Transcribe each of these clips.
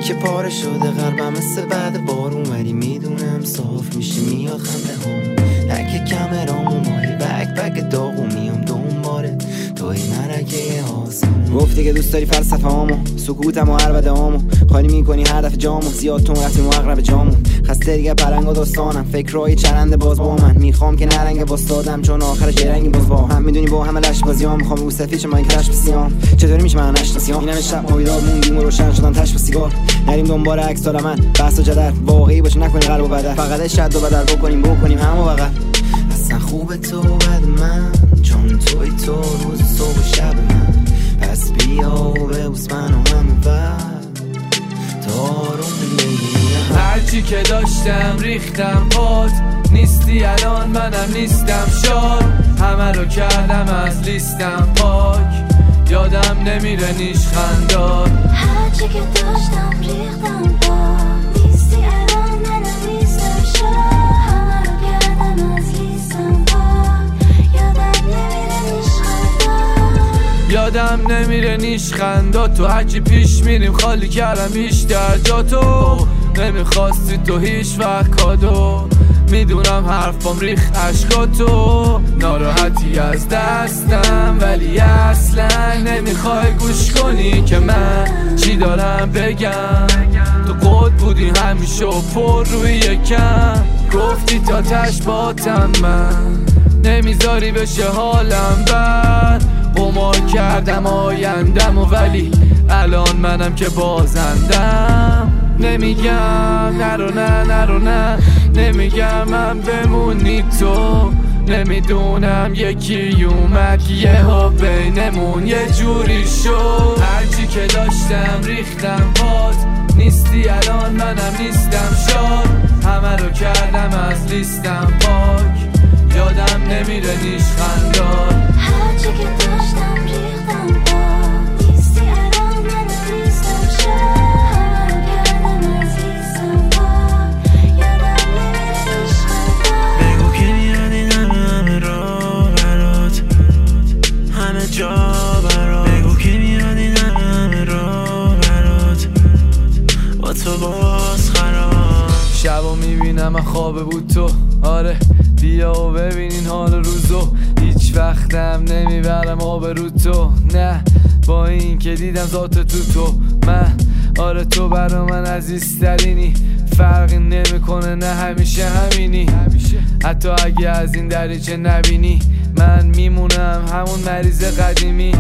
که پاره شده قلبم مثل بعد بارون، ولی میدونم صاف میشه میاد خنده هم. هک کمرامو مایی بک داغو میام دنباره توی مرکه آسمون. گفتی که دوست داری فلسفه هامو، سکوتم و عربده هامو، خالی میکنی هر دفعه جامو، زیاد تون رفتیم و اقرب جامو. خسته دیگه پرنگ و داستانم، فکرهای چرنده باز با من، میخوام که نرنگ باستادم چون آخرش یه رنگی باز با هم. میدونی با همه لش بازیام، میخوام رو سفید چه من که رشت بسیام. چطوری میشه من نشناسیام؟ اینم شب مویدار موندیم و روشن شدن تش و سیگار. نریم دنبال عکس من بحث و جدل، واقعی باشه نکنی قلب و بدل، فقط شد و بدل بکنیم همو بغل. اصلا خوبه تو بعد من، چون توی تو روز صبح و شب من. پس بیا و ببوس منو همه بعد تا آروم بگیرم. هرچی که داشتم ریختم پات، نیستی الان منم نیستم شاد. همه رو کردم از لیستم پاک، یادم نمیره نیشخندات. هرچی که داشتم ریختم پات، نیستی الان منم نیستم شاد. همه رو کردم از لیستم پاک، یادم نمیره نیشخندات. تو هرچی پیش میریم خالی کردم بیشتر جا. تو نمیخواستی تو هیچ وقت کادو، میدونم حرفام ریخ عشقاتو. ناراحتی از دستم ولی اصلا نمیخوای گوش کنی که من چی دارم بگم. تو قد بودی همیشه و پر روی یکم، گفتی تا تش باتم من، نمیذاری بشه حالم بد. قمار کردم آیندم و ولی الان منم که بازندم. نمیگم نرو نه نمیگم من بمونی تو. نمیدونم یکی اومد یه ها بینمون یه جوری شد. هرچی که داشتم ریختم پات، نیستی الان منم نیستم شاد. همه رو کردم از لیستم پاک، یادم نمیره نیشخندات. هرچی که داشتم ریختم پات، نیستی الان منم نیستم شاد. همه رو کردم از لیستم پاک، یادم نمیره نیشخندات. بگو که میاد این همه را برات، همه جا برات. بگو که میاد این همه را برات، با تو باز خراب. شبا میبینم من خوابه بود تو، آره بیا و ببین این حال روزو. هیچ وقتم نمیبرم آبرو تو، نه با این که دیدم ذات تو من. آره تو برا من عزیزترینی، فرقی نمیکنه نه همیشه همینی. حتی اگه از این دریچه نبینی من میمونم همون مریض قدیمی.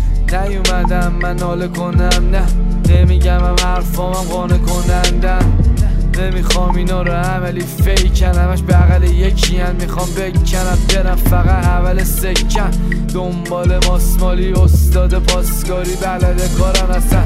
نیومدم من ناله کنم، نه نمیگم هم حرفامم قانع کنندم. نمیخوام اینا رو عملی فیکن، همش بغل یکی هن. میخوام بکنم برم فقط اول سکن، دنبال ماسمالی استاد پاسکاری بلده کارم. اصلا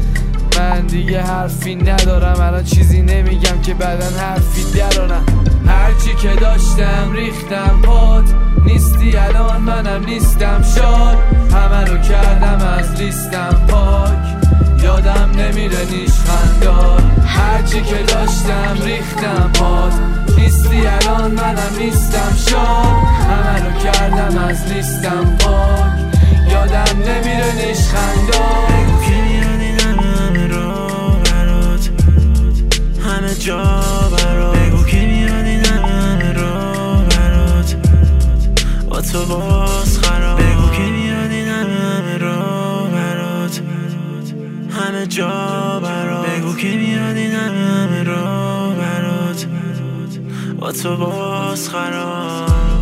من دیگه حرفی ندارم الان، چیزی نمیگم که بعدن حرفی درانم. هرچی که داشتم ریختم پات، نیستی الان منم نیستم شاد. همه رو کردم از لیستم پاک، یادم نمیره نیشخندات. هرچی که داشتم ریختم پات، نیستی الان منم نیستم شاد. همه رو کردم از لیستم پاک، یادم نمیره نیشخندات. بگو که میاد این همه را برات، همه جا برات. بگو که میاد این همه را برات، با تو باز خراب. بگو که میاد این همه را برات، همه جا برات. بگو که میاد این همه را برات، با تو باز خراب.